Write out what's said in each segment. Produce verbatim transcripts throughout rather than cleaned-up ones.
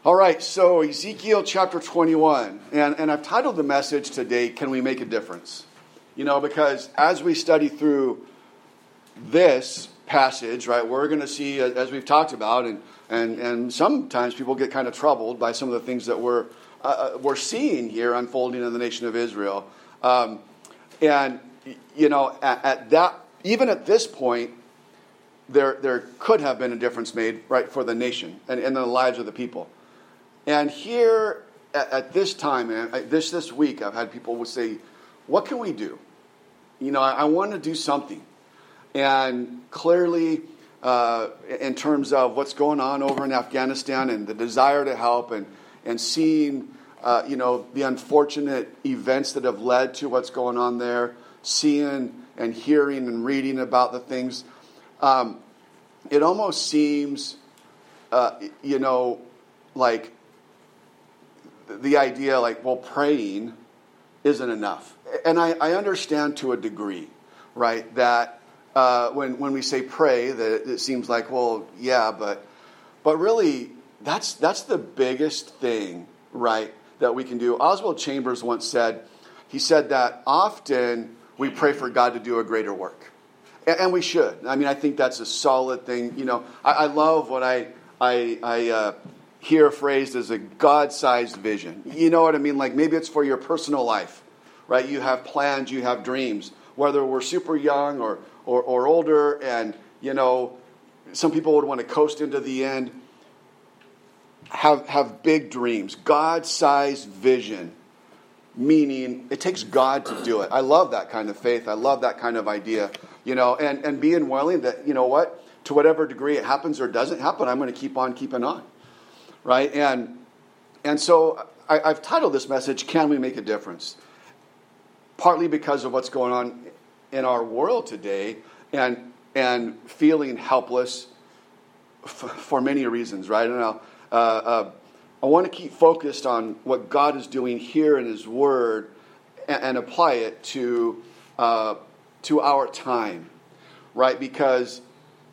All right, so Ezekiel chapter twenty-one, and, and I've titled the message today, Can We Make a Difference? You know, because as we study through this passage, right, we're going to see, as we've talked about, and, and, and sometimes people get kind of troubled by some of the things that we're, uh, we're seeing here unfolding in the nation of Israel. Um, and, you know, at, at that, even at this point, there, there could have been a difference made, right, for the nation and, and the lives of the people. And here, at, at this time, and this this week, I've had people would say, what can we do? You know, I, I want to do something. And clearly, uh, in terms of what's going on over in Afghanistan and the desire to help and, and seeing, uh, you know, the unfortunate events that have led to what's going on there, seeing and hearing and reading about the things, um, it almost seems, uh, you know, like the idea like, well, praying isn't enough. And I, I understand to a degree, right, that uh, when when we say pray, that it, it seems like, well, yeah, but but really, that's that's the biggest thing, right, that we can do. Oswald Chambers once said, he said that often we pray for God to do a greater work. And, and we should. I mean, I think that's a solid thing. You know, I, I love what I, I, I uh, hear phrased as a God-sized vision. You know what I mean? Like maybe it's for your personal life, right? You have plans, you have dreams, whether we're super young or, or, or older, and, you know, some people would want to coast into the end. Have, have big dreams, God-sized vision, meaning it takes God to do it. I love that kind of faith. I love that kind of idea, you know, and, and being willing that, you know what, to whatever degree it happens or doesn't happen, I'm going to keep on keeping on. Right? And and so I, I've titled this message, Can We Make a Difference? Partly because of what's going on in our world today and and feeling helpless f- for many reasons, right? And I'll, uh, uh, I want to keep focused on what God is doing here in His Word and, and apply it to uh, to our time, right? Because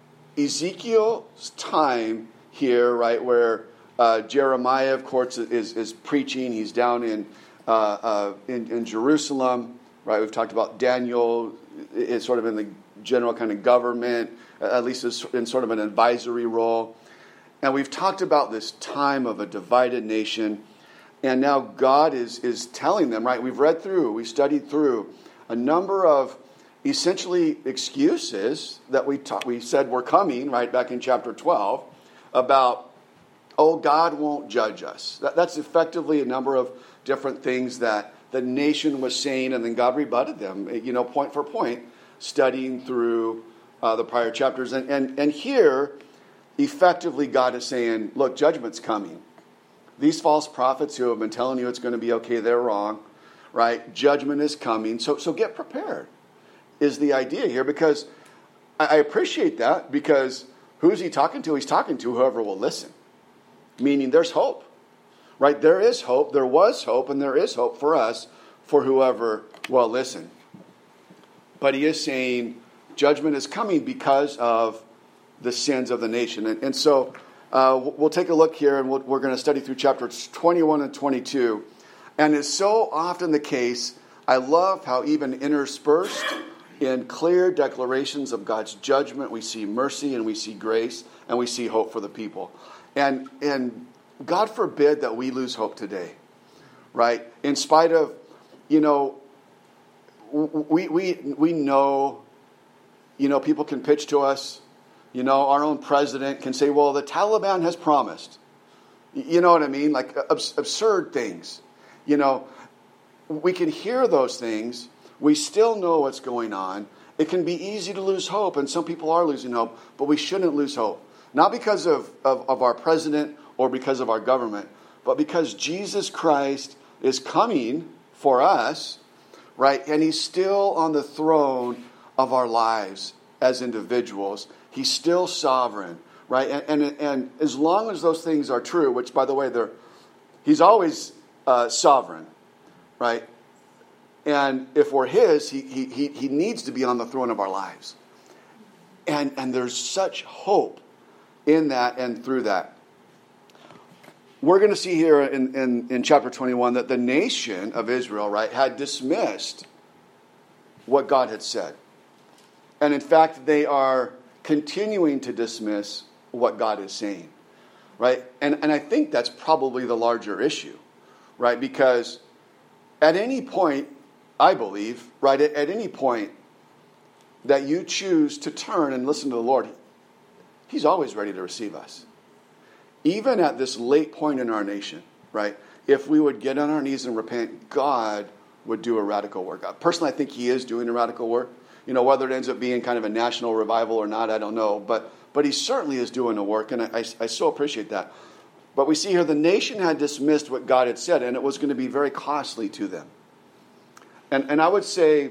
Ezekiel's time here, right, where Uh, Jeremiah, of course, is, is preaching. He's down in, uh, uh, in in Jerusalem, right? We've talked about Daniel is sort of in the general kind of government, at least in sort of an advisory role. And we've talked about this time of a divided nation. And now God is is telling them, right? We've read through, we studied through a number of essentially excuses that we ta- we said were coming, right, back in chapter twelve, about oh, God won't judge us. That, that's effectively a number of different things that the nation was saying, and then God rebutted them, you know, point for point, studying through uh, the prior chapters. And, and, and here, effectively, God is saying, look, judgment's coming. These false prophets who have been telling you it's going to be okay, they're wrong, right? Judgment is coming. So, so get prepared is the idea here, because I, I appreciate that, because who's he talking to? He's talking to whoever will listen. Meaning there's hope, right? There is hope, there was hope, and there is hope for us, for whoever will listen. But he is saying judgment is coming because of the sins of the nation. And, and so uh, we'll take a look here, and we'll, we're going to study through chapters twenty-one and twenty-two. And it's so often the case, I love how even interspersed in clear declarations of God's judgment, we see mercy and we see grace and we see hope for the people. And and God forbid that we lose hope today, right? In spite of, you know, we we we know, you know, people can pitch to us, you know, our own president can say, well, the Taliban has promised. You know what I mean? Like abs- absurd things. You know, we can hear those things. We still know what's going on. It can be easy to lose hope, and some people are losing hope, but we shouldn't lose hope. Not because of, of, of our president or because of our government, but because Jesus Christ is coming for us, right? And he's still on the throne of our lives as individuals. He's still sovereign, right? And and, and as long as those things are true, which, by the way, they're, he's always uh, sovereign, right? And if we're his, he, he, he needs to be on the throne of our lives. And, and there's such hope in that and through that. we're going to see here in, in, in chapter twenty-one that the nation of Israel, right, had dismissed what God had said. And in fact, they are continuing to dismiss what God is saying, right? And, and I think that's probably the larger issue, right? Because at any point, I believe, right, at, at any point that you choose to turn and listen to the Lord, He's always ready to receive us. Even at this late point in our nation, right, if we would get on our knees and repent, God would do a radical work. Personally, I think He is doing a radical work. You know, whether it ends up being kind of a national revival or not, I don't know. But but He certainly is doing a work, and I, I, I so appreciate that. But we see here the nation had dismissed what God had said, and it was going to be very costly to them. And and I would say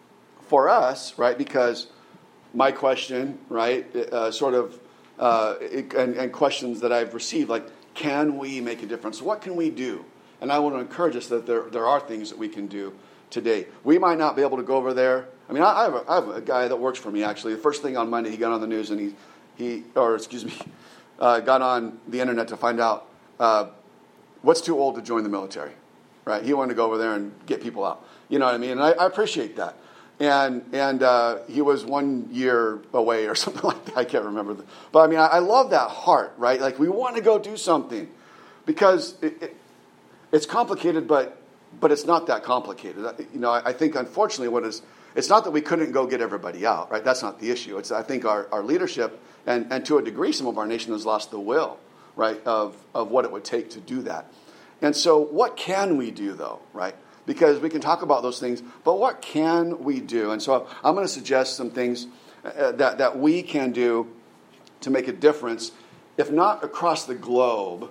for us, right, because my question, right, uh, sort of, uh, and, and questions that I've received, like, can we make a difference? What can we do? And I want to encourage us that there, there are things that we can do today. We might not be able to go over there. I mean, I, I, have a, I have a guy that works for me, actually. The first thing on Monday, he got on the news and he, he or excuse me, uh, got on the internet to find out uh, what's too old to join the military, right? He wanted to go over there and get people out. You know what I mean? And I, I appreciate that. And and uh, he was one year away or something like that. I can't remember. The, but I mean, I, I love that heart, right? Like, we want to go do something because it, it, it's complicated, but but it's not that complicated. You know, I, I think, unfortunately, what is it's not that we couldn't go get everybody out, right? That's not the issue. It's I think our, our leadership and, and to a degree, some of our nation has lost the will, right, of of what it would take to do that. And so, what can we do, though, right? Because we can talk about those things, but what can we do? And so I'm going to suggest some things uh, that, that we can do to make a difference, if not across the globe,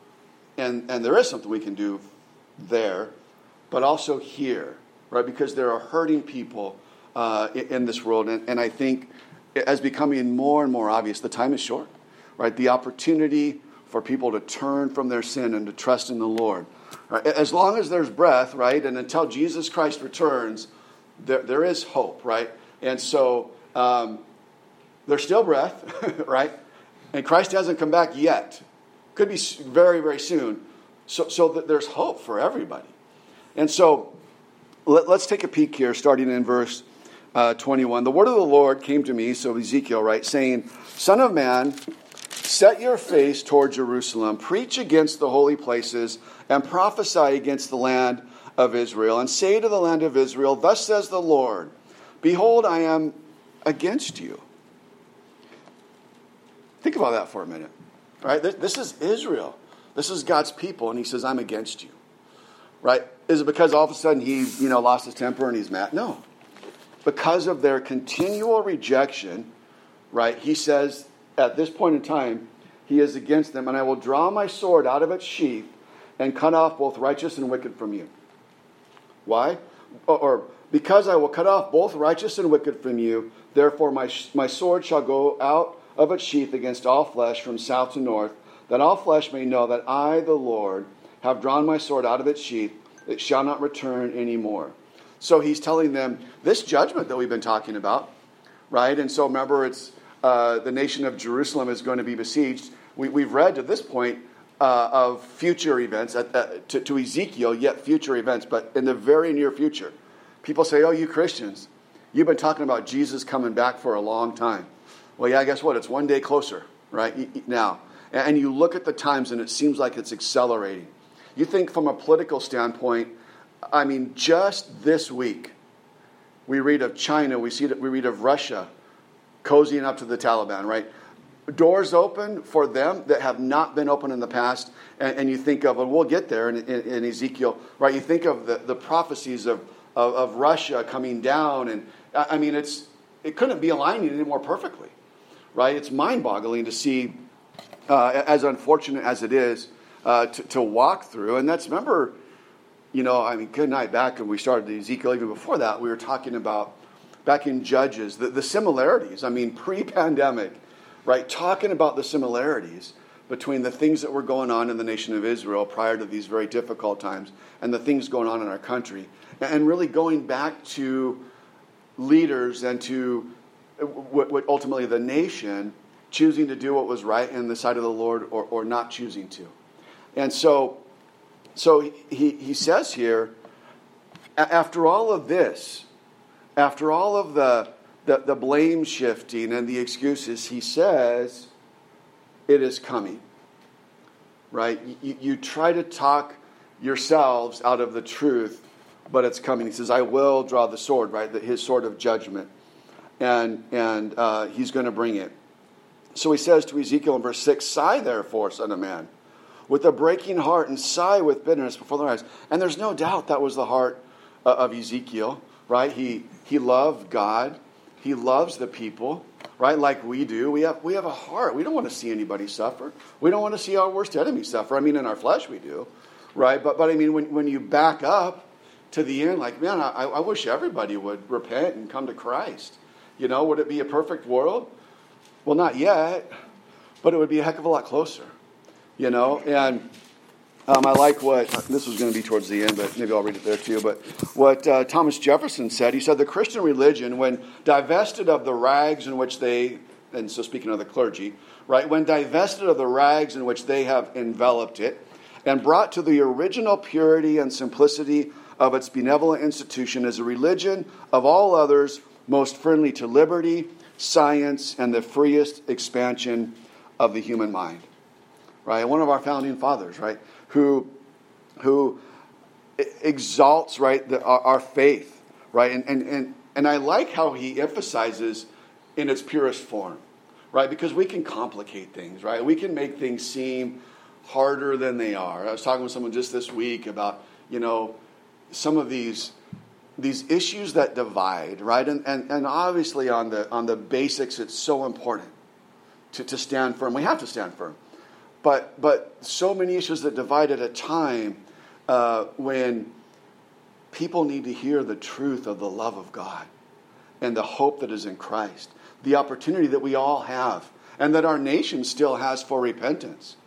and, and there is something we can do there, but also here, right? Because there are hurting people uh, in, in this world, and, and I think as becoming more and more obvious, the time is short, right? The opportunity for people to turn from their sin and to trust in the Lord. Right? As long as there's breath, right, and until Jesus Christ returns, there there is hope, right? And so um, there's still breath, right? And Christ hasn't come back yet. Could be very, very soon. So so that there's hope for everybody. And so let, let's take a peek here, starting in verse uh, twenty-one. The word of the Lord came to me, so Ezekiel, right, saying, Son of man, set your face toward Jerusalem, preach against the holy places, and prophesy against the land of Israel, and say to the land of Israel, Thus says the Lord, Behold, I am against you. Think about that for a minute. All right, this is Israel. This is God's people, and He says, I'm against you. Right? Is it because all of a sudden he, you know, lost his temper and he's mad? No. Because of their continual rejection, right, He says, at this point in time, He is against them, and I will draw my sword out of its sheath and cut off both righteous and wicked from you. Why? Or, or because I will cut off both righteous and wicked from you, therefore my, my sword shall go out of its sheath against all flesh from south to north, that all flesh may know that I, the Lord, have drawn my sword out of its sheath. It shall not return any more. So He's telling them this judgment that we've been talking about, right? And so remember, it's uh, the nation of Jerusalem is going to be besieged. We, we've read to this point uh, of future events at, uh, to, to Ezekiel, yet future events, but in the very near future. People say, oh, you Christians, you've been talking about Jesus coming back for a long time. Well, yeah, guess what? It's one day closer, right, now. And you look at the times and it seems like it's accelerating. You think from a political standpoint, I mean, just this week, we read of China, we see that we read of Russia cozying up to the Taliban, right? Doors open for them that have not been open in the past. And, and you think of, and we'll get there in, in, in Ezekiel, right? You think of the, the prophecies of, of, of Russia coming down. And I mean, it's it couldn't be aligning any more perfectly, right? It's mind-boggling to see, uh, as unfortunate as it is, uh, to, to walk through. And that's, remember, you know, I mean, good night back when we started Ezekiel, even before that, we were talking about, back in Judges, the, the similarities. I mean, pre-pandemic, right, talking about the similarities between the things that were going on in the nation of Israel prior to these very difficult times and the things going on in our country. And really going back to leaders and to what, what ultimately the nation choosing to do what was right in the sight of the Lord or, or not choosing to. And so, so he, he says here, after all of this, after all of the, the, the blame shifting and the excuses, he says, it is coming. Right? You, you try to talk yourselves out of the truth, but it's coming. He says, I will draw the sword, right? His sword of judgment. And, and uh, he's going to bring it. So he says to Ezekiel in verse six, sigh therefore, son of man, with a breaking heart, and sigh with bitterness before their eyes. And there's no doubt that was the heart uh, of Ezekiel, right? He he loved God. He loves the people, right? Like we do. We have we have a heart. We don't want to see anybody suffer. We don't want to see our worst enemy suffer. I mean, in our flesh we do, right? But but I mean, when, when you back up to the end, like, man, I, I wish everybody would repent and come to Christ. You know, would it be a perfect world? Well, not yet, but it would be a heck of a lot closer, you know. And um, I like what, this was going to be towards the end, but maybe I'll read it there too. But what uh, Thomas Jefferson said, he said, the Christian religion, when divested of the rags in which they, and so speaking of the clergy, right, when divested of the rags in which they have enveloped it, and brought to the original purity and simplicity of its benevolent institution, is a religion of all others most friendly to liberty, science, and the freest expansion of the human mind. Right? One of our founding fathers, right, who who exalts, right, the, our, our faith, right, and, and and and I like how he emphasizes in its purest form, right, because we can complicate things, right, we can make things seem harder than they are. I was talking with someone just this week about, you know, some of these these issues that divide, right? And, and and obviously on the on the basics, it's so important to, to stand firm. We have to stand firm. But but so many issues that divide at a time uh, when people need to hear the truth of the love of God and the hope that is in Christ, the opportunity that we all have and that our nation still has for repentance.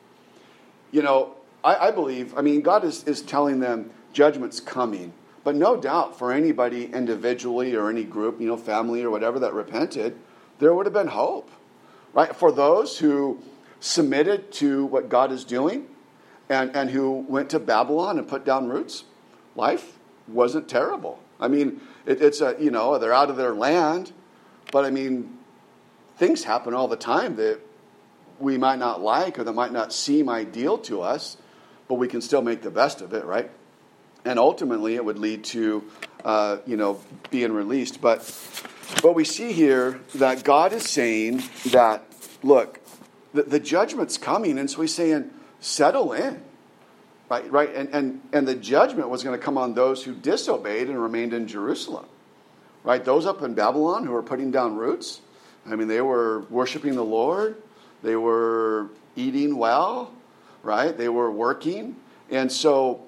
You know, I, I believe, I mean, God is, is telling them judgment's coming. But no doubt for anybody individually or any group, you know, family or whatever that repented, there would have been hope, right? For those who submitted to what God is doing and, and who went to Babylon and put down roots, life wasn't terrible. I mean, it, it's a, you know, they're out of their land, but I mean, things happen all the time that we might not like or that might not seem ideal to us, but we can still make the best of it, right? And ultimately, it would lead to, uh, you know, being released. But, but we see here that God is saying that, look, the, the judgment's coming, and so He's saying, settle in, right? Right, and and and the judgment was going to come on those who disobeyed and remained in Jerusalem, right? Those up in Babylon who were putting down roots. I mean, they were worshiping the Lord, they were eating well, right? They were working, and so.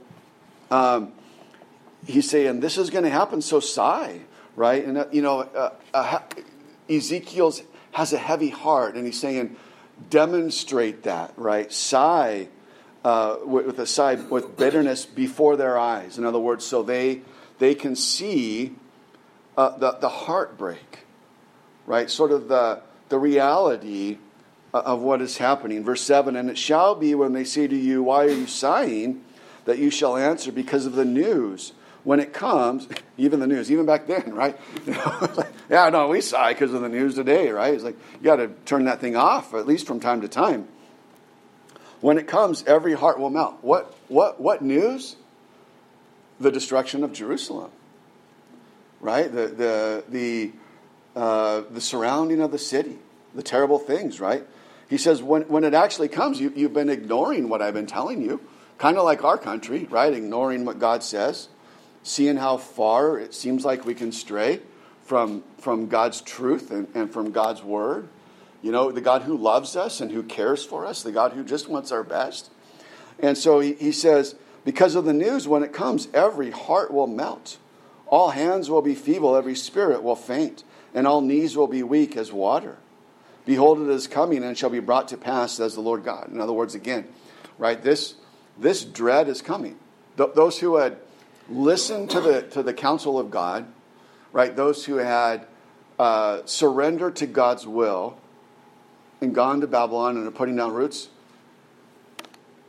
Um, he's saying this is going to happen, so sigh, right? And, uh, you know, uh, uh, Ezekiel has a heavy heart, and he's saying, demonstrate that, right? Sigh uh, with, with a sigh, with bitterness before their eyes. In other words, so they they can see uh, the, the heartbreak, right? Sort of the, the reality of what is happening. Verse seven, and it shall be when they say to you, why are you sighing? That you shall answer because of the news. When it comes, even the news, even back then, right? You know, like, yeah, no, we sigh because of the news today, right? It's like, you got to turn that thing off, at least from time to time. When it comes, every heart will melt. What, what, what news? The destruction of Jerusalem, right? The, the, the, uh, the surrounding of the city, the terrible things, right? He says, when, when it actually comes, you, you've been ignoring what I've been telling you. Kind of like our country, right? Ignoring what God says, seeing how far it seems like we can stray from, from God's truth and, and from God's word. You know, the God who loves us and who cares for us, the God who just wants our best. And so he, he says, because of the news, when it comes, every heart will melt. All hands will be feeble, every spirit will faint, and all knees will be weak as water. Behold, it is coming and shall be brought to pass, says the Lord God. In other words, again, right, this... This dread is coming. Th- those who had listened to the to the counsel of God, right? Those who had uh, surrendered to God's will and gone to Babylon and are putting down roots,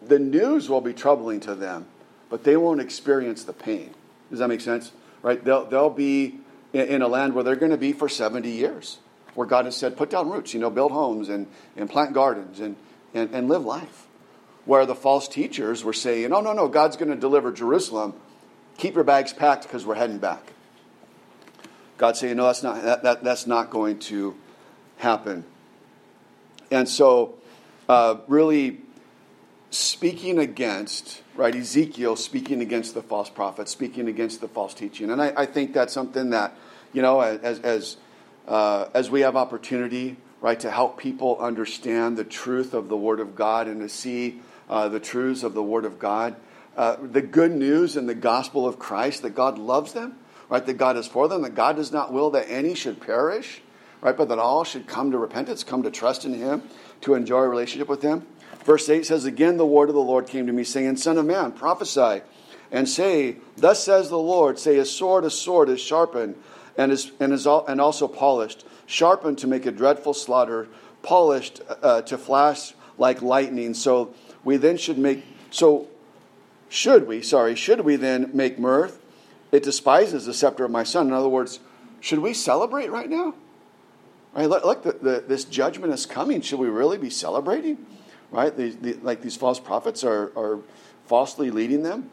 the news will be troubling to them, but they won't experience the pain. Does that make sense? Right? They'll, they'll be in, in a land where they're going to be for seventy years, where God has said, put down roots, you know, build homes and, and plant gardens and, and, and live life. Where the false teachers were saying, oh, no, no, God's going to deliver Jerusalem. Keep your bags packed because we're heading back. God's saying, no, that's not, that, that, that's not going to happen. And so, uh, really speaking against, right, Ezekiel speaking against the false prophets, speaking against the false teaching. And I, I think that's something that, you know, as as uh, as we have opportunity, right, to help people understand the truth of the Word of God and to see uh, the truths of the Word of God, uh, the good news in the gospel of Christ, that God loves them, right, that God is for them, that God does not will that any should perish, right, but that all should come to repentance, come to trust in Him, to enjoy a relationship with Him. Verse eight says, again, the word of the Lord came to me, saying, Son of man, prophesy, and say, thus says the Lord, say, a sword, a sword is sharpened, and is and is all, and also polished, sharpened to make a dreadful slaughter, polished uh, to flash like lightning. So we then should make, so should we, sorry, should we then make mirth? It despises the scepter of my son. In other words, should we celebrate right now? Right, look, look the, the, this judgment is coming. Should we really be celebrating? Right, the, the, like these false prophets are, are falsely leading them.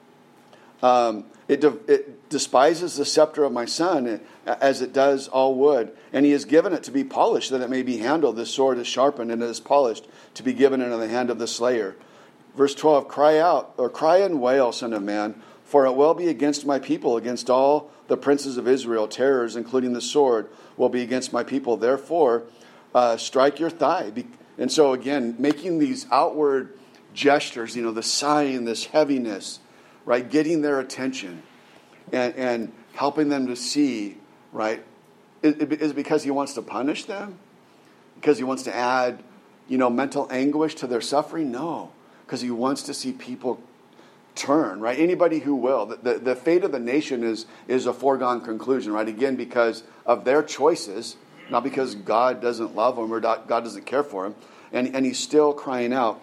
Um, it, de, it despises the scepter of my son, as it does all wood. And he has given it to be polished, that it may be handled. This sword is sharpened, and it is polished, to be given into the hand of the slayer. Verse twelve, cry out, or cry and wail, son of man, for it will be against my people, against all the princes of Israel. Terrors, including the sword, will be against my people. Therefore, uh, strike your thigh. Be- and so again, making these outward gestures, you know, the sighing, this heaviness, right, getting their attention and, and helping them to see, right, is it because he wants to punish them? Because he wants to add, you know, mental anguish to their suffering? No, because he wants to see people turn, right? Anybody who will. The, the, the fate of the nation is, is a foregone conclusion, right? Again, because of their choices, not because God doesn't love them or God doesn't care for them. And, and he's still crying out.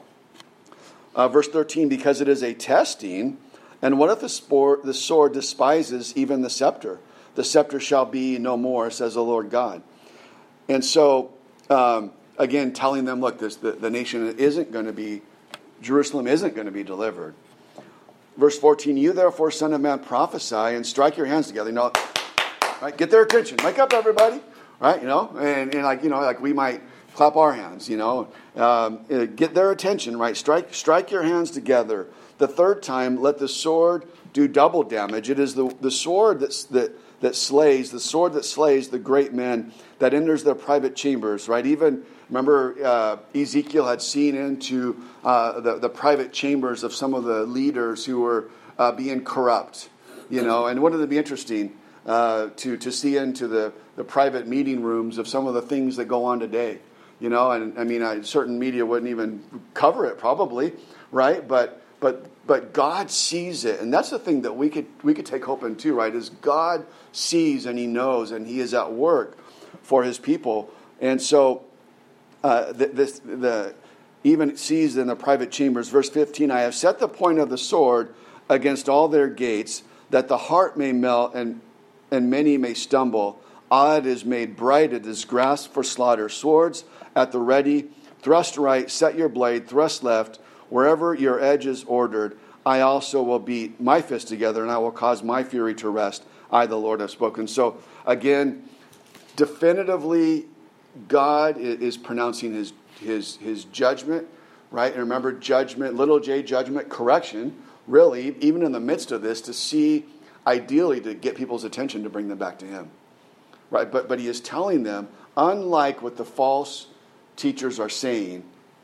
Uh, verse thirteen, because it is a testing, and what if the, sport, the sword despises even the scepter? The scepter shall be no more, says the Lord God. And so, um, again, telling them, look, this the, the nation isn't going to be, Jerusalem isn't going to be delivered. Verse fourteen, you therefore, son of man, prophesy and strike your hands together. You know, right? Get their attention. Wake up, everybody. Right? You know, and, and like, you know, like we might clap our hands, you know, um, get their attention, right? Strike, strike your hands together. The third time, let the sword do double damage. It is the, the sword that's, that, that slays, the sword that slays the great men, that enters their private chambers, right? Even, remember, uh, Ezekiel had seen into uh, the, the private chambers of some of the leaders who were uh, being corrupt, you know, and wouldn't it be interesting uh, to, to see into the, the private meeting rooms of some of the things that go on today, you know, and I mean, I, certain media wouldn't even cover it probably, right? But But but God sees it, and that's the thing that we could we could take hope in too, right? Is God sees and He knows, and He is at work for His people, and so uh, this the even sees in the private chambers. Verse fifteen: I have set the point of the sword against all their gates, that the heart may melt and and many may stumble. Ah, it is made bright; it is grasped for slaughter. Swords at the ready, thrust right, set your blade, thrust left. Wherever your edge is ordered, I also will beat my fist together, and I will cause my fury to rest. I, the Lord, have spoken. So, again, definitively, God is pronouncing his, his, his judgment, right? And remember, judgment, little j, judgment, correction, really, even in the midst of this, to see, ideally, to get people's attention to bring them back to Him, right? But, but He is telling them, unlike what the false teachers are saying,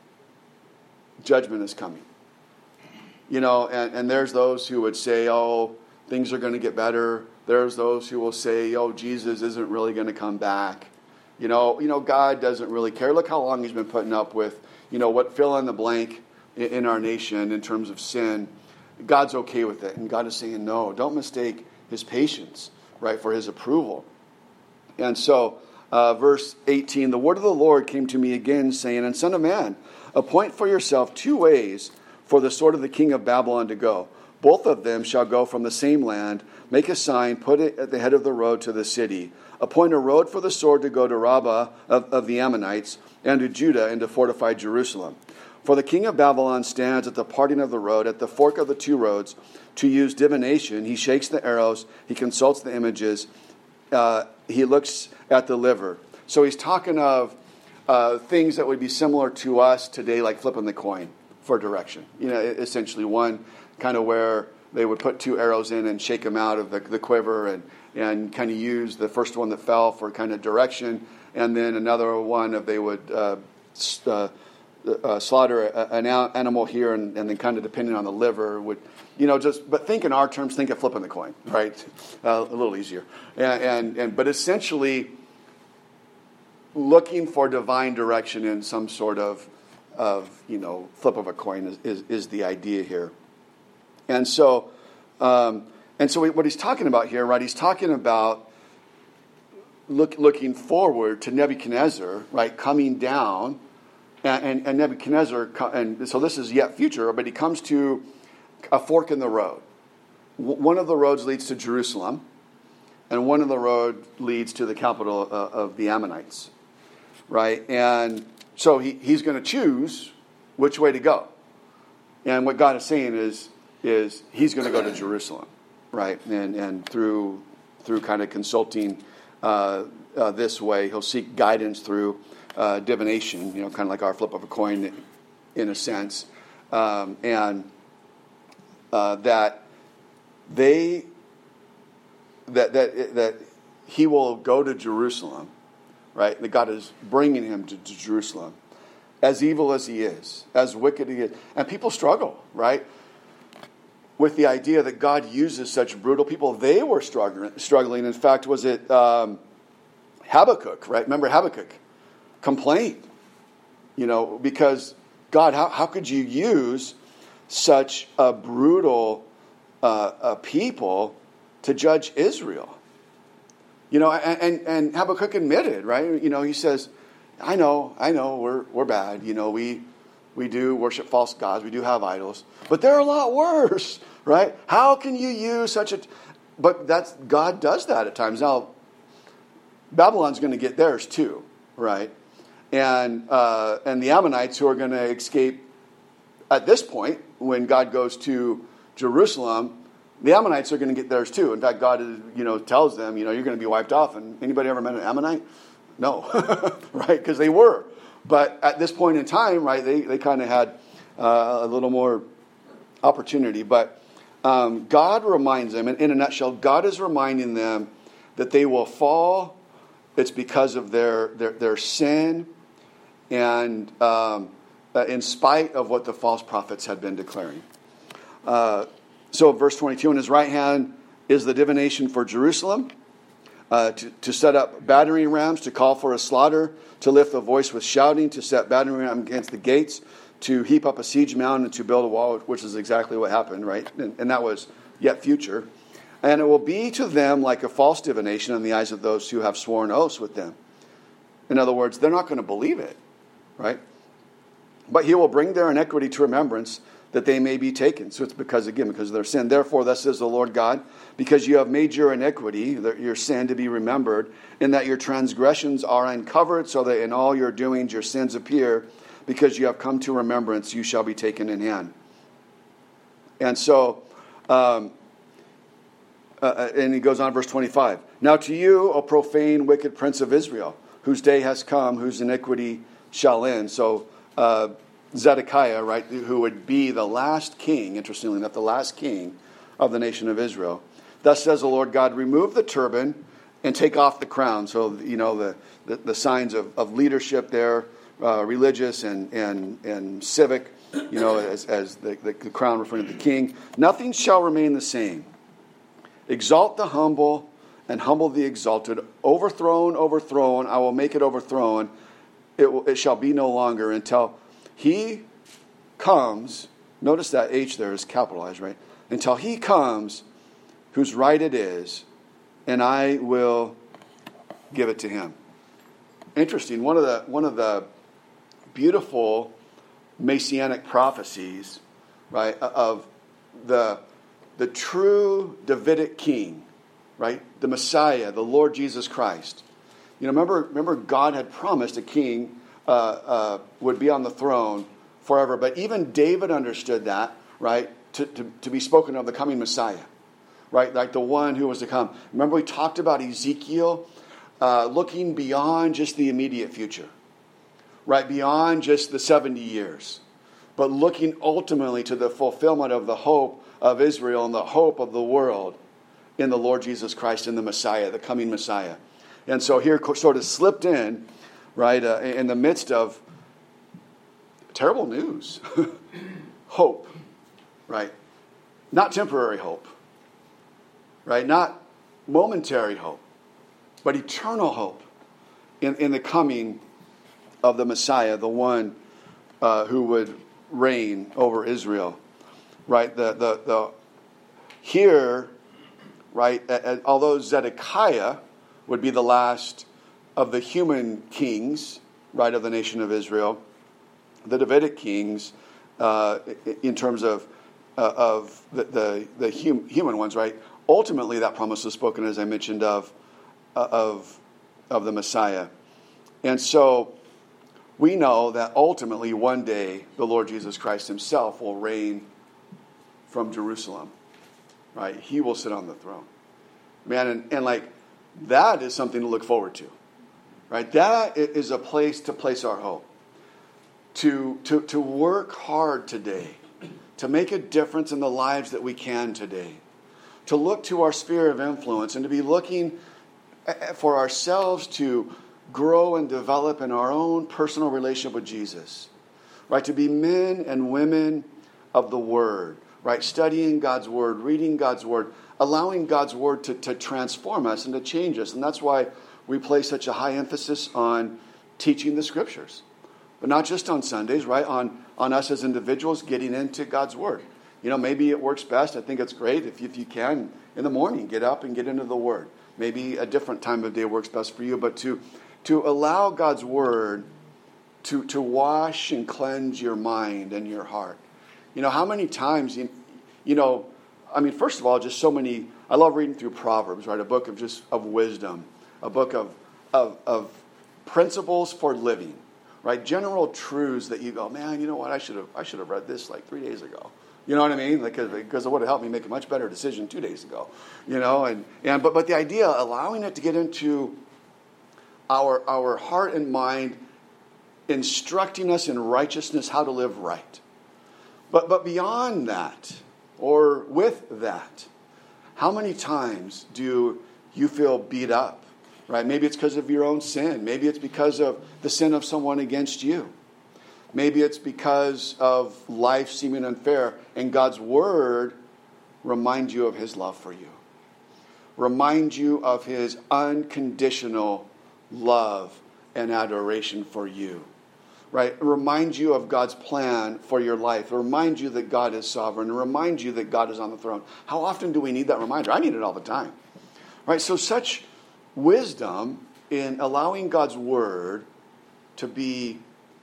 judgment is coming. You know, and, and there's those who would say, oh, things are going to get better. There's those who will say, oh, Jesus isn't really going to come back. You know, you know, God doesn't really care. Look how long He's been putting up with, you know, what fill in the blank in, in our nation in terms of sin. God's okay with it. And God is saying, no, don't mistake His patience, right, for His approval. And so, uh, verse eighteen, the word of the Lord came to me again, saying, and son of man, appoint for yourself two ways, for the sword of the king of Babylon to go. Both of them shall go from the same land. Make a sign, put it at the head of the road to the city. Appoint a road for the sword to go to Rabbah of, of the Ammonites, and to Judah, and to fortify Jerusalem. For the king of Babylon stands at the parting of the road, at the fork of the two roads, to use divination. He shakes the arrows, he consults the images, uh, he looks at the liver. So he's talking of uh, things that would be similar to us today, like flipping the coin for direction. You know, essentially one kind of where they would put two arrows in and shake them out of the, the quiver and, and kind of use the first one that fell for kind of direction, and then another one if they would uh, uh, uh, slaughter a, an animal here, and, and then kind of depending on the liver would, you know, just, but think in our terms, think of flipping the coin, right? Uh, a little easier. And, and, and but essentially looking for divine direction in some sort of, of you know, flip of a coin is, is, is the idea here. And so, um, and so what he's talking about here, right? He's talking about look, looking forward to Nebuchadnezzar, right, coming down, and, and, and Nebuchadnezzar, and so this is yet future, but he comes to a fork in the road. One of the roads leads to Jerusalem, and one of the road leads to the capital of, of the Ammonites, right? And so he, he's going to choose which way to go. And what God is saying is, is he's going to go to Jerusalem, right? And and through through kind of consulting uh, uh, this way, he'll seek guidance through uh, divination, you know, kind of like our flip of a coin, in a sense, um, and uh, that they that that that he will go to Jerusalem, right? That God is bringing him to, to Jerusalem, as evil as he is, as wicked he is, and people struggle, right, with the idea that God uses such brutal people. They were struggling. struggling. In fact, was it um, Habakkuk, right? Remember Habakkuk complained, you know, because God, how, how could you use such a brutal uh, a people to judge Israel? You know, and, and, and Habakkuk admitted, right? You know, he says, I know, I know, we're we're bad. You know, we we do worship false gods. We do have idols. But they're a lot worse, right? How can you use such a... T- but that's God does that at times. Now, Babylon's going to get theirs too, right? And uh, and the Ammonites who are going to escape at this point, when God goes to Jerusalem, the Ammonites are going to get theirs too. In fact, God, you know, tells them, you know, you're going to be wiped off. And anybody ever met an Ammonite? No, right? Because they were. But at this point in time, right, they, they kind of had uh, a little more opportunity. But um, God reminds them, and in a nutshell, God is reminding them that they will fall. It's because of their their, their sin, and um, in spite of what the false prophets had been declaring. Uh, so verse twenty-two, in his right hand is the divination for Jerusalem, uh, to, to set up battering rams, to call for a slaughter, to lift the voice with shouting, to set battering rams against the gates, to heap up a siege mound, and to build a wall, which is exactly what happened, right? And, and that was yet future. And it will be to them like a false divination in the eyes of those who have sworn oaths with them. In other words, they're not going to believe it, right? But he will bring their iniquity to remembrance, that they may be taken. So it's because, again, because of their sin. Therefore, thus says the Lord God, because you have made your iniquity, your sin, to be remembered, in that your transgressions are uncovered, so that in all your doings your sins appear, because you have come to remembrance, you shall be taken in hand. And so, um, uh, and he goes on, verse twenty-five. Now to you, O profane, wicked prince of Israel, whose day has come, whose iniquity shall end. So, uh, Zedekiah, right, who would be the last king, interestingly enough, the last king of the nation of Israel. Thus says the Lord God, remove the turban and take off the crown. So, you know, the, the, the signs of, of leadership there, uh, religious and, and, and civic, you know, as, as the, the, the crown referring to the king. Nothing shall remain the same. Exalt the humble and humble the exalted. Overthrown, overthrown, I will make it overthrown. It, will, it shall be no longer until he comes. Notice that H there is capitalized, right? Until he comes, whose right it is, and I will give it to him. Interesting. One of the one of the beautiful messianic prophecies right, of the, the true Davidic king, right, the Messiah, the Lord Jesus Christ. You know, remember, remember God had promised a king uh, uh, would be on the throne forever. But even David understood that, right, to, to, to be spoken of the coming Messiah, right, like the one who was to come. Remember we talked about Ezekiel uh, looking beyond just the immediate future, right, beyond just the seventy years, but looking ultimately to the fulfillment of the hope of Israel and the hope of the world in the Lord Jesus Christ, in the Messiah, the coming Messiah. And so here sort of slipped in, right, uh, in the midst of terrible news. Hope, right? Not temporary hope, right? Not momentary hope, but eternal hope in, in the coming of the Messiah, the one uh, who would reign over Israel, right? The the the here, right? Uh, although Zedekiah would be the last of the human kings, right, of the nation of Israel, the Davidic kings, uh, in terms of uh, of the the, the hum, human ones, right? Ultimately, that promise was spoken, as I mentioned, of uh, of of the Messiah, and so we know that ultimately one day the Lord Jesus Christ Himself will reign from Jerusalem, right? He will sit on the throne, man, and, and like that is something to look forward to, right? That is a place to place our hope. To, to, to work hard today, to make a difference in the lives that we can today, to look to our sphere of influence and to be looking for ourselves to grow and develop in our own personal relationship with Jesus, right? To be men and women of the Word, right? Studying God's Word, reading God's Word, allowing God's Word to, to transform us and to change us. And that's why we place such a high emphasis on teaching the Scriptures. But not just on Sundays, right? On on us as individuals getting into God's Word. You know, maybe it works best. I think it's great if, if you can, in the morning, get up and get into the Word. Maybe a different time of day works best for you. But to to allow God's Word to, to wash and cleanse your mind and your heart. You know, how many times, you, you know, I mean, first of all, just so many, I love reading through Proverbs, right? A book of just of wisdom, a book of of, of principles for living. Right, general truths that you go, man, you know what? I should have, I should have read this like three days ago. You know what I mean? Like, because it would have helped me make a much better decision two days ago. You know, and and but but the idea, allowing it to get into our our heart and mind, instructing us in righteousness, how to live right. But but beyond that, or with that, how many times do you feel beat up? Right? Maybe it's because of your own sin. Maybe it's because of the sin of someone against you. Maybe it's because of life seeming unfair. And God's Word reminds you of His love for you. Reminds you of His unconditional love and adoration for you. Right? Reminds you of God's plan for your life. Reminds you that God is sovereign. Reminds you that God is on the throne. How often do we need that reminder? I need it all the time. Right? So such wisdom in allowing God's Word to be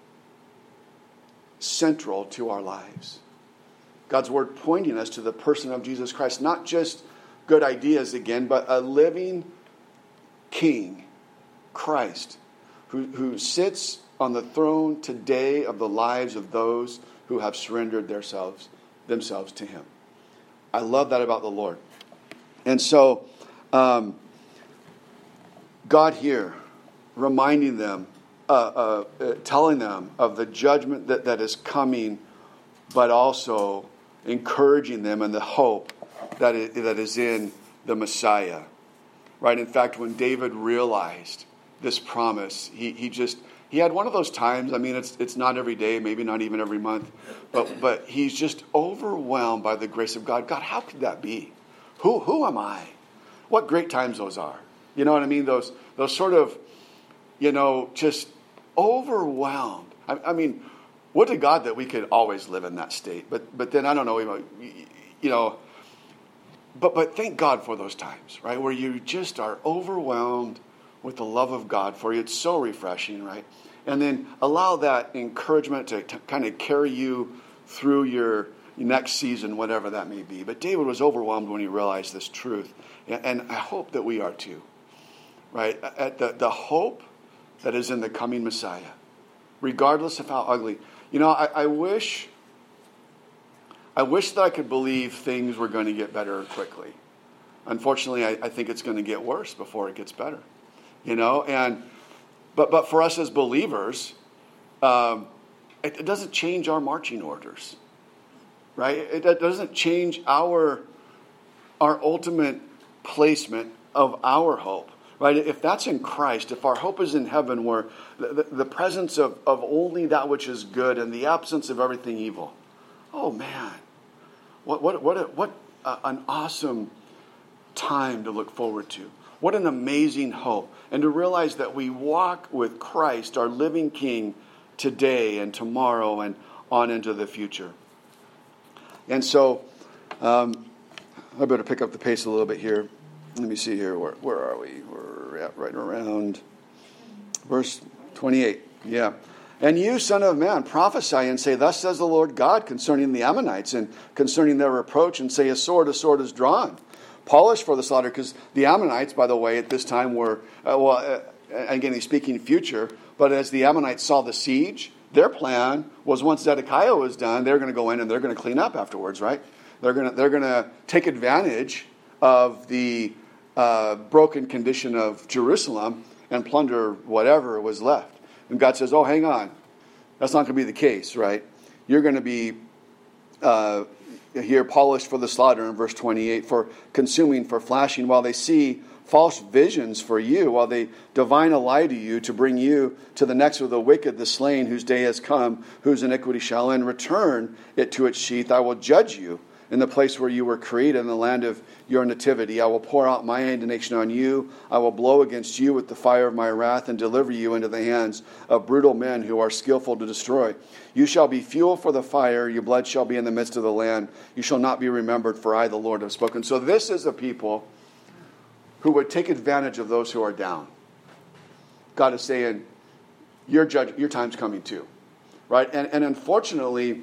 central to our lives. God's Word pointing us to the person of Jesus Christ. Not just good ideas again, but a living King, Christ, who, who sits on the throne today of the lives of those who have surrendered themselves, themselves to Him. I love that about the Lord. And so, um, God here, reminding them, uh, uh, uh, telling them of the judgment that, that is coming, but also encouraging them in the hope that is, that is in the Messiah. Right? In fact, when David realized this promise, he he just he had one of those times. I mean, it's it's not every day, maybe not even every month, but but he's just overwhelmed by the grace of God. God, how could that be? Who who am I? What great times those are. You know what I mean? Those those sort of, you know, just overwhelmed. I, I mean, would to God that we could always live in that state. But but then I don't know, you know. But but thank God for those times, right, where you just are overwhelmed with the love of God for you. It's so refreshing, right? And then allow that encouragement to, to kind of carry you through your next season, whatever that may be. But David was overwhelmed when he realized this truth. And I hope that we are too. Right? At the, the hope that is in the coming Messiah, regardless of how ugly. You know, I, I wish I wish that I could believe things were going to get better quickly. Unfortunately, I, I think it's going to get worse before it gets better. You know, and but but for us as believers, um, it, it doesn't change our marching orders. Right? It, it doesn't change our our ultimate placement of our hope. Right? If that's in Christ, if our hope is in heaven, where the, the, the presence of, of only that which is good and the absence of everything evil, oh man, what what what a, what a, an awesome time to look forward to! What an amazing hope, and to realize that we walk with Christ, our living King, today and tomorrow and on into the future. And so, um, I better pick up the pace a little bit here. Let me see here. Where, where are we? We're at right around verse twenty-eight. Yeah. And you, son of man, prophesy and say, thus says the Lord God concerning the Ammonites and concerning their reproach, and say, a sword, a sword is drawn, polished for the slaughter. Because the Ammonites, by the way, at this time were, uh, well, uh, again, he's speaking future, but as the Ammonites saw the siege, their plan was once Zedekiah was done, they're going to go in and they're going to clean up afterwards, right? They're going to, they're going to take advantage of the uh, broken condition of Jerusalem and plunder whatever was left. And God says, oh, hang on. That's not going to be the case, right? You're going to be uh, here polished for the slaughter in verse twenty-eight, for consuming, for flashing, while they see false visions for you, while they divine a lie to you, to bring you to the necks of the wicked, the slain, whose day has come, whose iniquity shall end. Return it to its sheath. I will judge you in the place where you were created, in the land of your nativity. I will pour out my indignation on you. I will blow against you with the fire of my wrath, and deliver you into the hands of brutal men who are skillful to destroy. You shall be fuel for the fire. Your blood shall be in the midst of the land. You shall not be remembered, for I, the Lord, have spoken. So this is a people who would take advantage of those who are down. God is saying, your judge, your time's coming too. Right? And, and unfortunately,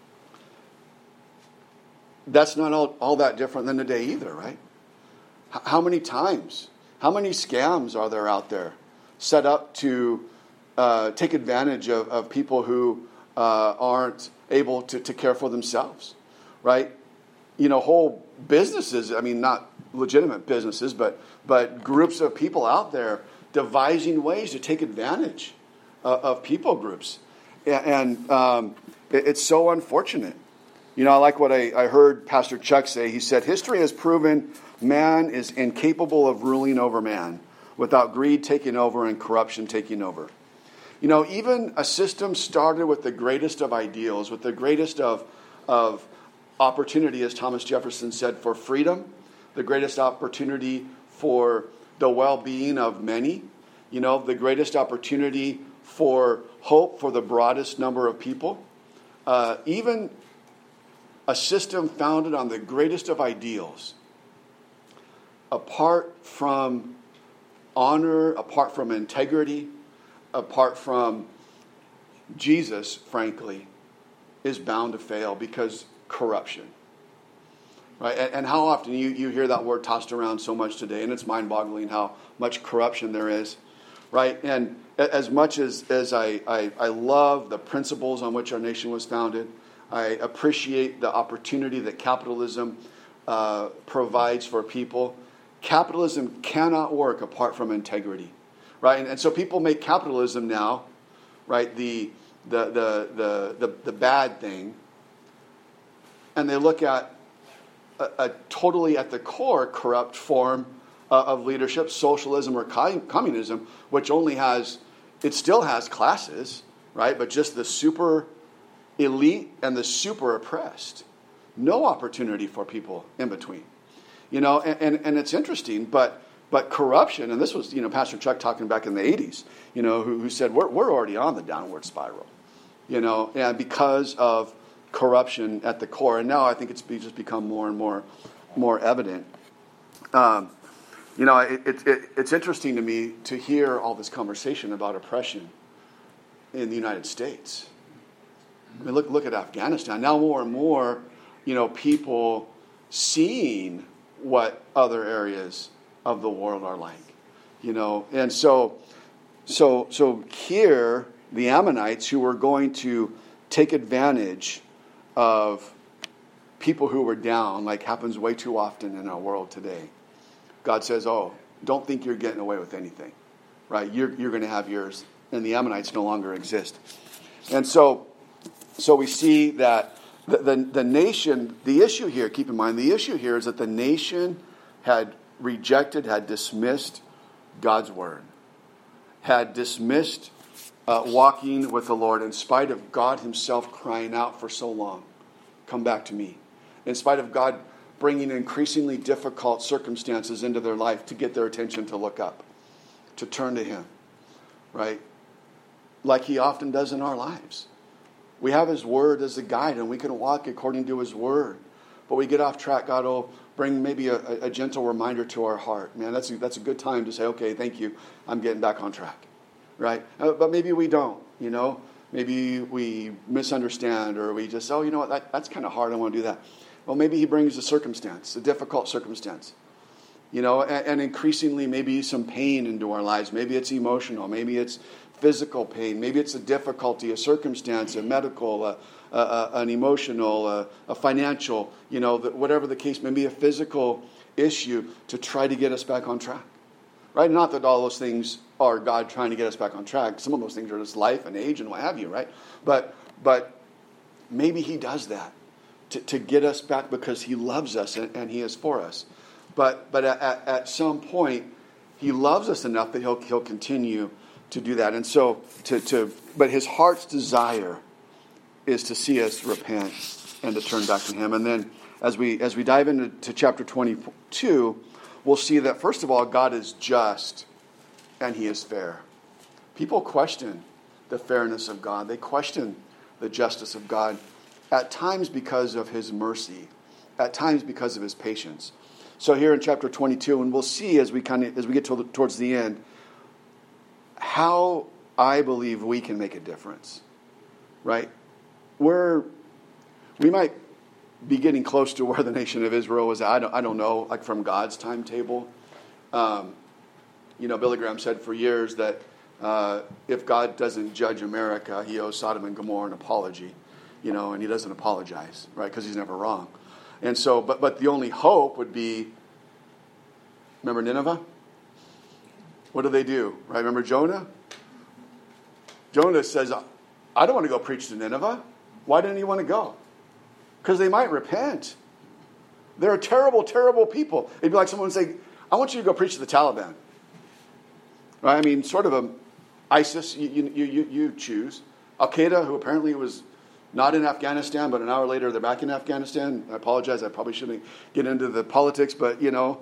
that's not all, all that different than today either, right? H- how many times, how many scams are there out there set up to uh, take advantage of, of people who uh, aren't able to, to care for themselves, right? You know, whole businesses, I mean, not legitimate businesses, but but groups of people out there devising ways to take advantage of, of people groups. And, and um, it, it's so unfortunate. You know, I like what I, I heard Pastor Chuck say. He said, history has proven man is incapable of ruling over man without greed taking over and corruption taking over. You know, even a system started with the greatest of ideals, with the greatest of, of opportunity, as Thomas Jefferson said, for freedom, the greatest opportunity for the well-being of many, you know, the greatest opportunity for hope for the broadest number of people. Uh, even a system founded on the greatest of ideals, apart from honor, apart from integrity, apart from Jesus, frankly, is bound to fail because corruption. Right? And, and how often you, you hear that word tossed around so much today, and it's mind-boggling how much corruption there is. Right? And as much as, as I, I, I love the principles on which our nation was founded, I appreciate the opportunity that capitalism uh, provides for people. Capitalism cannot work apart from integrity, right? And, and so people make capitalism now, right, the the the the the, the bad thing, and they look at a, a totally at the core corrupt form uh, of leadership, socialism or co- communism, which only has it still has classes, right? But just the super elite and the super oppressed. No opportunity for people in between. You know, and, and, and it's interesting, but but corruption, and this was, you know, Pastor Chuck talking back in the eighties, you know, who, who said, we're, we're already on the downward spiral, you know, and because of corruption at the core. And now I think it's just become more and more more evident. Um, you know, it, it, it, it's interesting to me to hear all this conversation about oppression in the United States. I mean, look look at Afghanistan. Now more and more you know, people seeing what other areas of the world are like, you know. And so, so, so here, the Ammonites who were going to take advantage of people who were down, like happens way too often in our world today. God says, oh, don't think you're getting away with anything, right? You're, you're going to have yours. And the Ammonites no longer exist. And so, so we see that the, the, the nation, the issue here, keep in mind, the issue here is that the nation had rejected, had dismissed God's word, had dismissed uh, walking with the Lord in spite of God himself crying out for so long, come back to me. In spite of God bringing increasingly difficult circumstances into their life to get their attention to look up, to turn to him, right? Like he often does in our lives. We have his word as a guide and we can walk according to his word. But we get off track, God will bring maybe a, a gentle reminder to our heart. Man, that's a, that's a good time to say, okay, thank you, I'm getting back on track. Right? Uh, but maybe we don't, you know. Maybe we misunderstand or we just, oh, you know what, that, that's kind of hard, I want to do that. Well, maybe he brings a circumstance, a difficult circumstance. You know, and, and increasingly maybe some pain into our lives. Maybe it's emotional. Maybe it's physical pain. Maybe it's a difficulty, a circumstance, a medical, a, a, a, an emotional, a, a financial, you know, the, whatever the case, maybe a physical issue to try to get us back on track. Right? Not that all those things are God trying to get us back on track. Some of those things are just life and age and what have you, right? But but maybe he does that to, to get us back because he loves us and, and he is for us. But but at, at some point, he loves us enough that he'll he'll continue to do that. And so to to but his heart's desire is to see us repent and to turn back to him. And then as we as we dive into to chapter twenty-two, we'll see that first of all, God is just and he is fair. People question the fairness of God. They question the justice of God at times because of his mercy, at times because of his patience. So here in chapter twenty-two, and we'll see as we kind of as we get to the, towards the end, how I believe we can make a difference. Right? We're we might be getting close to where the nation of Israel was at. I don't I don't know, like from God's timetable. Um, you know, Billy Graham said for years that uh, if God doesn't judge America, he owes Sodom and Gomorrah an apology. You know, and he doesn't apologize, right? Because he's never wrong. And so, but but the only hope would be, remember Nineveh? What do they do? Right? Remember Jonah? Jonah says, I don't want to go preach to Nineveh. Why didn't he want to go? Because they might repent. They're a terrible, terrible people. It'd be like someone saying, I want you to go preach to the Taliban. Right? I mean, sort of a ISIS, you, you, you, you choose. Al-Qaeda, who apparently was not in Afghanistan, but an hour later they're back in Afghanistan. I apologize, I probably shouldn't get into the politics, but you know.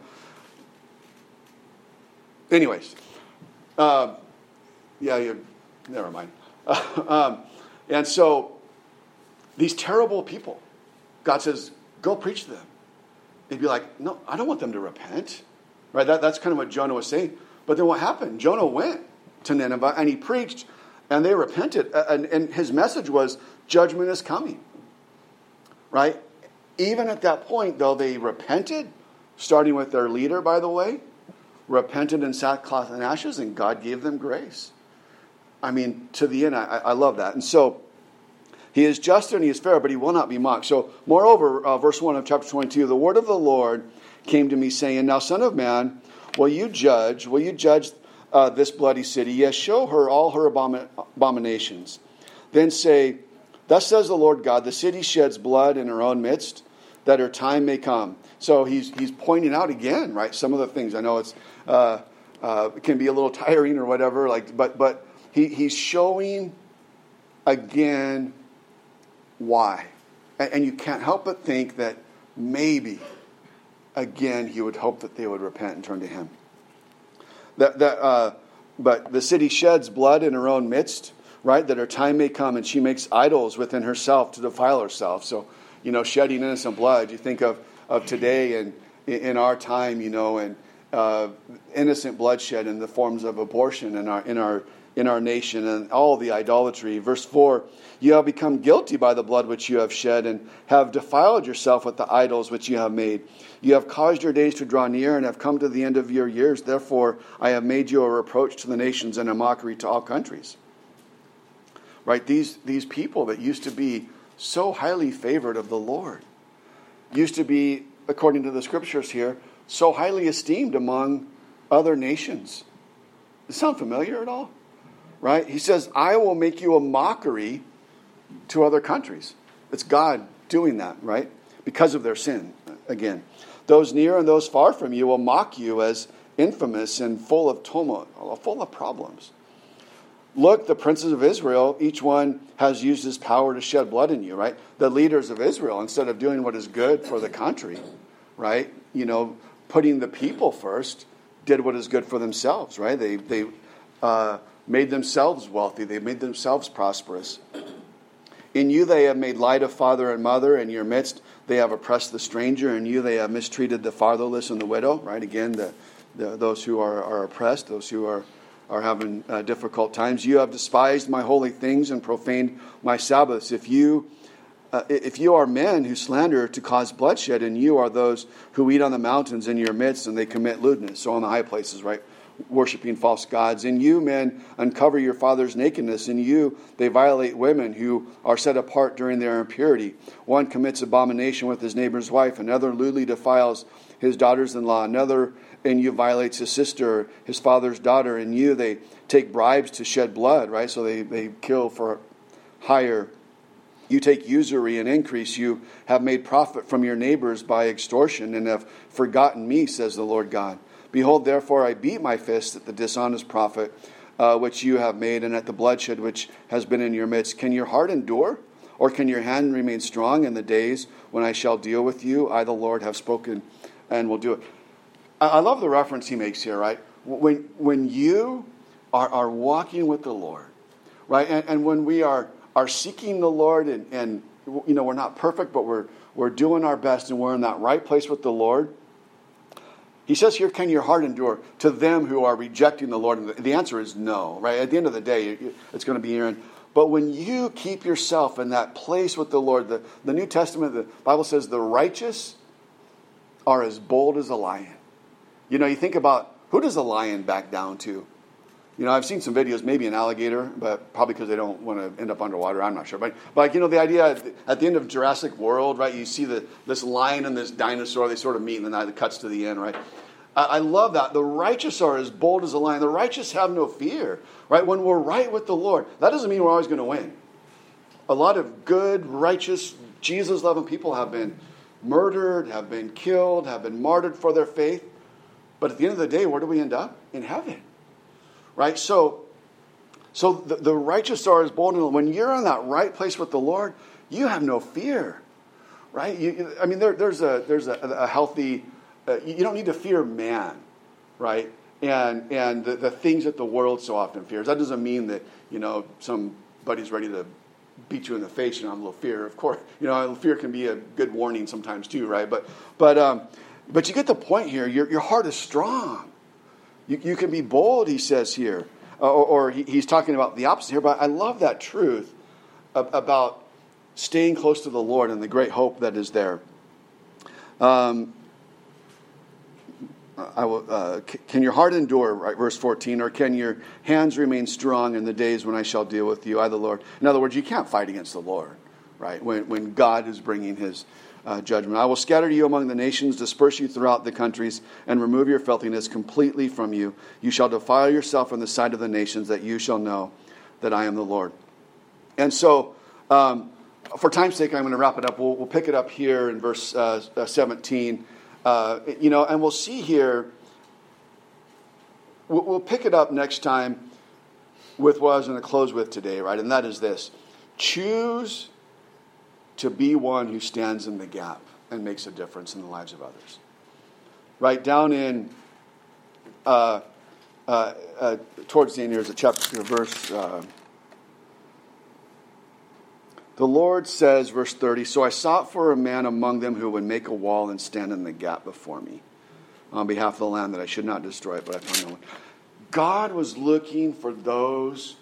Anyways. Uh, yeah, you, never mind. um, and so, these terrible people, God says, go preach to them. They'd be like, no, I don't want them to repent. Right? That, that's kind of what Jonah was saying. But then what happened? Jonah went to Nineveh and he preached and they repented. And, and his message was, judgment is coming. Right? Even at that point, though, they repented, starting with their leader, by the way, repented in sackcloth and ashes, and God gave them grace. I mean, to the end, I, I love that. And so, he is just and he is fair, but he will not be mocked. So, moreover, uh, verse one of chapter twenty-two, the word of the Lord came to me, saying, now, son of man, will you judge, will you judge uh, this bloody city? Yes, show her all her abomin- abominations. Then say, thus says the Lord God, the city sheds blood in her own midst, that her time may come. So he's he's pointing out again, right, some of the things. I know it's uh, uh, it can be a little tiring or whatever, like, but but he he's showing again why, and, and you can't help but think that maybe again he would hope that they would repent and turn to him. That that uh, but the city sheds blood in her own midst, right? That her time may come, and she makes idols within herself to defile herself. So, you know, shedding innocent blood. You think of, of today and in our time, you know, and uh, innocent bloodshed in the forms of abortion in our in our in our nation and all the idolatry. Verse four, you have become guilty by the blood which you have shed and have defiled yourself with the idols which you have made. You have caused your days to draw near and have come to the end of your years. Therefore, I have made you a reproach to the nations and a mockery to all countries. Right? These, these people that used to be so highly favored of the Lord, used to be, according to the scriptures here, so highly esteemed among other nations. Does it sound familiar at all? Right? He says, I will make you a mockery to other countries. It's God doing that, right? Because of their sin, again. Those near and those far from you will mock you as infamous and full of tumult, full of problems. Look, the princes of Israel, each one has used his power to shed blood in you, right? The leaders of Israel, instead of doing what is good for the country, right? You know, putting the people first, did what is good for themselves, right? They they uh, made themselves wealthy. They made themselves prosperous. In you they have made light of father and mother. In your midst they have oppressed the stranger. In you they have mistreated the fatherless and the widow, right? Again, the, the those who are, are oppressed, those who are, are having uh, difficult times. You have despised my holy things and profaned my Sabbaths. If you Uh, if you are men who slander to cause bloodshed, and you are those who eat on the mountains in your midst, and they commit lewdness, so on the high places, right, worshiping false gods. In you, men, uncover your father's nakedness. In you, they violate women who are set apart during their impurity. One commits abomination with his neighbor's wife. Another lewdly defiles his daughters-in-law. Another in you violates his sister, his father's daughter. In you, they take bribes to shed blood, right, so they, they kill for hire. You take usury and increase. You have made profit from your neighbors by extortion and have forgotten me, says the Lord God. Behold, therefore, I beat my fist at the dishonest profit uh, which you have made and at the bloodshed which has been in your midst. Can your heart endure? Or can your hand remain strong in the days when I shall deal with you? I, the Lord, have spoken and will do it. I, I love the reference he makes here, right? When, when you are, are walking with the Lord, right? And, and when we are are seeking the Lord, and, and you know, we're not perfect, but we're we're doing our best, and we're in that right place with the Lord. He says here, can your heart endure to them who are rejecting the Lord? And the, the answer is no, right? At the end of the day, it's going to be Aaron. But when you keep yourself in that place with the Lord, the, the New Testament, the Bible says the righteous are as bold as a lion. You know, you think about, who does a lion back down to? You know, I've seen some videos, maybe an alligator, but probably because they don't want to end up underwater. I'm not sure. But, but like, you know, the idea at the end of Jurassic World, right, you see the, this lion and this dinosaur, they sort of meet, and then it cuts to the end, right? I, I love that. The righteous are as bold as a lion. The righteous have no fear, right? When we're right with the Lord, that doesn't mean we're always going to win. A lot of good, righteous, Jesus-loving people have been murdered, have been killed, have been martyred for their faith. But at the end of the day, where do we end up? In heaven. Right? So, so the, the righteous are as bold. And when you're in that right place with the Lord, you have no fear. Right? You, I mean, there, there's a there's a, a healthy. Uh, you don't need to fear man, right? And and the, the things that the world so often fears. That doesn't mean that, you know, somebody's ready to beat you in the face. You know, have a little fear. Of course, you know, fear can be a good warning sometimes too, right? But but um, but you get the point here. Your your heart is strong. You, you can be bold, he says here. Uh, or or he, he's talking about the opposite here. But I love that truth of, about staying close to the Lord and the great hope that is there. Um, I will, uh, can your heart endure, right, verse fourteen, or can your hands remain strong in the days when I shall deal with you, I the Lord? In other words, you can't fight against the Lord, right, when, when God is bringing his Uh, judgment. I will scatter you among the nations, disperse you throughout the countries, and remove your filthiness completely from you. You shall defile yourself in the sight of the nations, that you shall know that I am the Lord. And so, um, for time's sake, I'm going to wrap it up. We'll, we'll pick it up here in verse uh, seventeen. Uh, you know, and we'll see here, we'll, we'll pick it up next time with what I was going to close with today, right? And that is this. Choose to be one who stands in the gap and makes a difference in the lives of others. Right down in, uh, uh, uh, towards the end here is a chapter, verse. Uh, the Lord says, verse thirty, so I sought for a man among them who would make a wall and stand in the gap before me on behalf of the land, that I should not destroy it, but I found no one. God was looking for those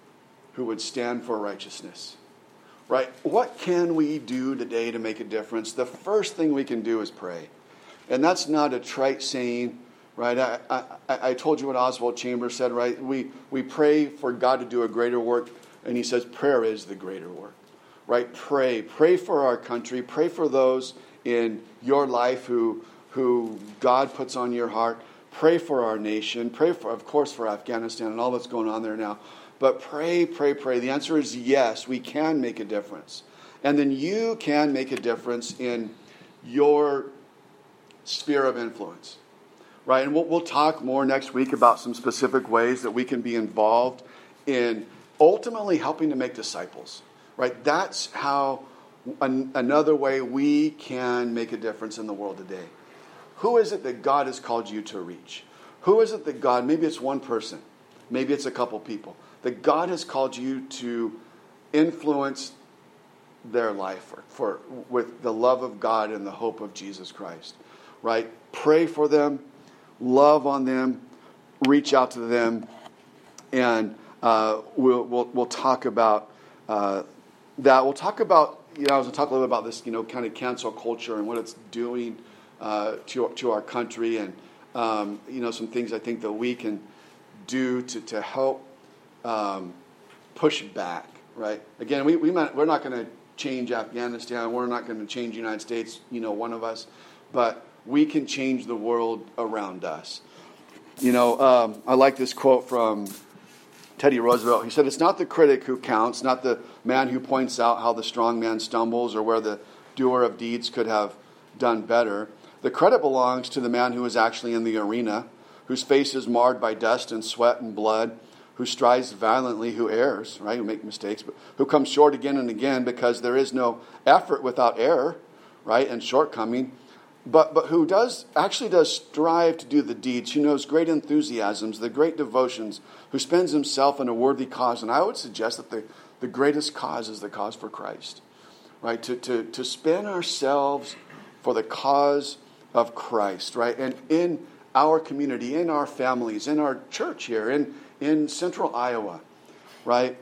who would stand for righteousness. Right? What can we do today to make a difference? The first thing we can do is pray. And that's not a trite saying, right? I, I, I told you what Oswald Chambers said, right? We, we pray for God to do a greater work, and he says prayer is the greater work. Right? Pray. Pray for our country. Pray for those in your life who, who God puts on your heart. Pray for our nation. Pray, for, of course, for Afghanistan and all that's going on there now. But pray, pray, pray. The answer is yes, we can make a difference. And then you can make a difference in your sphere of influence. Right? And we'll, we'll talk more next week about some specific ways that we can be involved in ultimately helping to make disciples. Right? That's how an, another way we can make a difference in the world today. Who is it that God has called you to reach? Who is it that God, maybe it's one person, maybe it's a couple people, that God has called you to influence their life for, for with the love of God and the hope of Jesus Christ, right? Pray for them, love on them, reach out to them, and uh, we'll, we'll we'll talk about uh, that. We'll talk about you know I was going to talk a little bit about this you know kind of cancel culture and what it's doing uh, to to our country, and um, you know some things I think that we can do to to help. Um, push back, right? Again, we, we might, we're not going to change Afghanistan. We're not going to change the United States, you know, one of us. But we can change the world around us. You know, um, I like this quote from Teddy Roosevelt. He said, "It's not the critic who counts, not the man who points out how the strong man stumbles or where the doer of deeds could have done better. The credit belongs to the man who is actually in the arena, whose face is marred by dust and sweat and blood, who strives violently, who errs, right, who makes mistakes, but who comes short again and again because there is no effort without error, right, and shortcoming, but but who does actually does strive to do the deeds, who knows great enthusiasms, the great devotions, who spends himself in a worthy cause." And I would suggest that the, the greatest cause is the cause for Christ, right, to, to, to spend ourselves for the cause of Christ, right, and in our community, in our families, in our church here, in in central Iowa, right,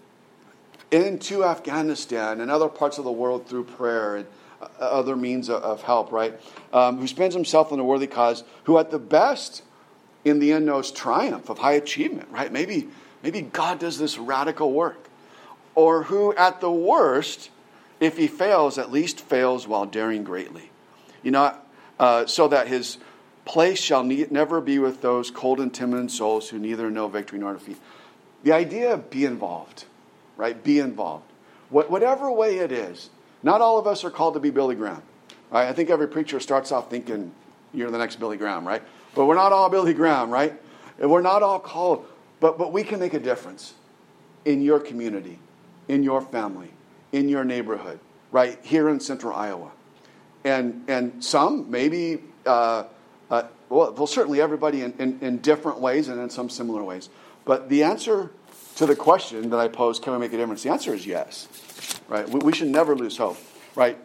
into Afghanistan and other parts of the world through prayer and other means of help, right, um, who spends himself in a worthy cause, who at the best in the end knows triumph of high achievement, right? Maybe, maybe God does this radical work. Or who at the worst, if he fails, at least fails while daring greatly. You know, uh, so that his place shall ne- never be with those cold and timid souls who neither know victory nor defeat. The idea of be involved, right? Be involved. What, whatever way it is. Not all of us are called to be Billy Graham, right? I think every preacher starts off thinking you're the next Billy Graham, right? But we're not all Billy Graham, right? And we're not all called. But, but we can make a difference in your community, in your family, in your neighborhood, right? Here in central Iowa. And, and some, maybe... Uh, Uh, well, well, certainly everybody in, in, in different ways and in some similar ways. But the answer to the question that I posed, can we make a difference? The answer is yes, right? We, we should never lose hope, right?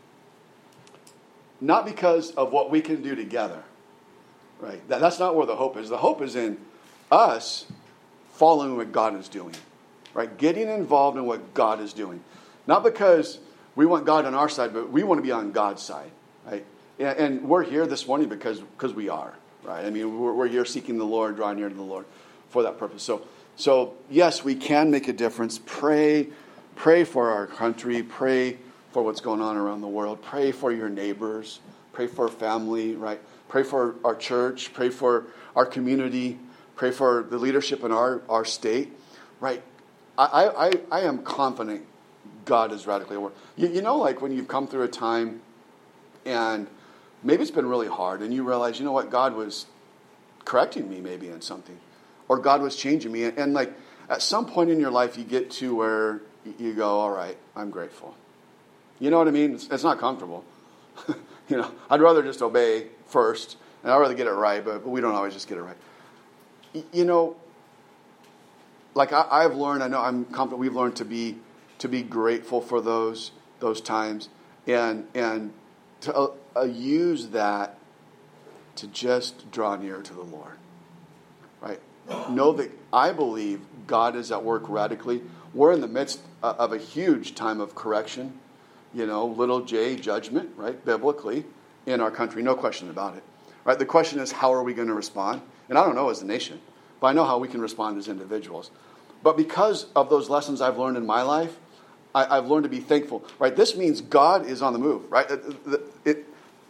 Not because of what we can do together, right? That, that's not where the hope is. The hope is in us following what God is doing, right? Getting involved in what God is doing. Not because we want God on our side, but we want to be on God's side, right? And we're here this morning because because we are, right? I mean, we're, we're here seeking the Lord, drawing near to the Lord for that purpose. So, so yes, we can make a difference. Pray, pray for our country. Pray for what's going on around the world. Pray for your neighbors. Pray for family, right? Pray for our church. Pray for our community. Pray for the leadership in our, our state, right? I, I, I am confident God is radically at work. You, you know, like when you've come through a time and maybe it's been really hard, and you realize, you know what, God was correcting me maybe in something, or God was changing me. And, and like at some point in your life, you get to where you go, all right, I'm grateful. You know what I mean? It's, it's not comfortable. You know, I'd rather just obey first, and I'd rather get it right, but, but we don't always just get it right. Y- you know, like I, I've learned, I know I'm confident we've learned to be to be grateful for those those times, and and to uh, uh, use that to just draw nearer to the Lord, right? know that I believe God is at work radically. We're in the midst of a huge time of correction, you know, little j judgment, right, biblically, in our country. No question about it. Right? The question is, how are we going to respond? And I don't know as a nation, but I know how we can respond as individuals. But because of those lessons I've learned in my life, I, I've learned to be thankful. Right? This means God is on the move. Right? It, it, it,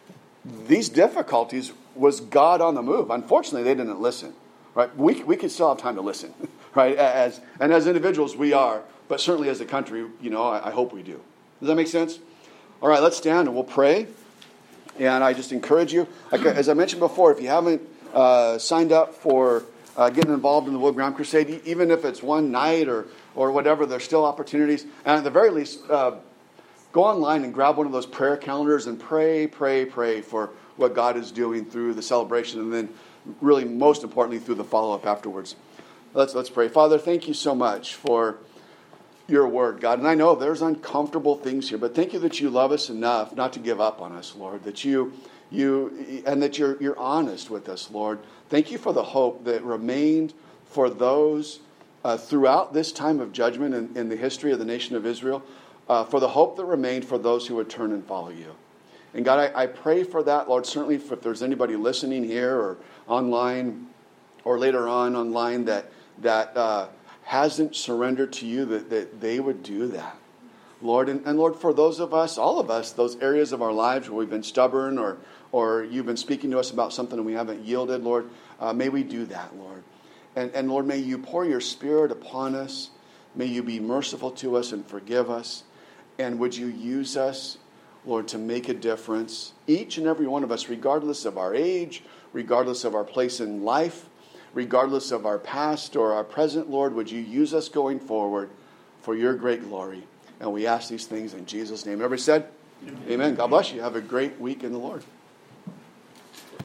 these difficulties was God on the move. Unfortunately, they didn't listen. Right? We we could still have time to listen. Right? As and as individuals, we are. But certainly as a country, you know, I, I hope we do. Does that make sense? All right, let's stand and we'll pray. And I just encourage you, like, as I mentioned before, if you haven't uh, signed up for uh, getting involved in the Will Graham Crusade, even if it's one night or or whatever, there's still opportunities. And at the very least, uh, go online and grab one of those prayer calendars and pray, pray, pray for what God is doing through the celebration, and then really most importantly through the follow-up afterwards. Let's let's pray. Father, thank you so much for your word, God. And I know there's uncomfortable things here, but thank you that you love us enough not to give up on us, Lord, that you you and that you're you're honest with us, Lord. Thank you for the hope that remained for those uh, throughout this time of judgment in, in the history of the nation of Israel, uh, for the hope that remained for those who would turn and follow you. And God, I, I pray for that, Lord, certainly if, if there's anybody listening here or online or later on online that that uh, hasn't surrendered to you, that, that they would do that. Lord, and, and Lord, for those of us, all of us, those areas of our lives where we've been stubborn or or you've been speaking to us about something and we haven't yielded, Lord, uh, may we do that, Lord. And, and Lord, may you pour your Spirit upon us. May you be merciful to us and forgive us. And would you use us, Lord, to make a difference, each and every one of us, regardless of our age, regardless of our place in life, regardless of our past or our present, Lord, would you use us going forward for your great glory? And we ask these things in Jesus' name. Everybody said, Amen. Amen. God bless you. Have a great week in the Lord.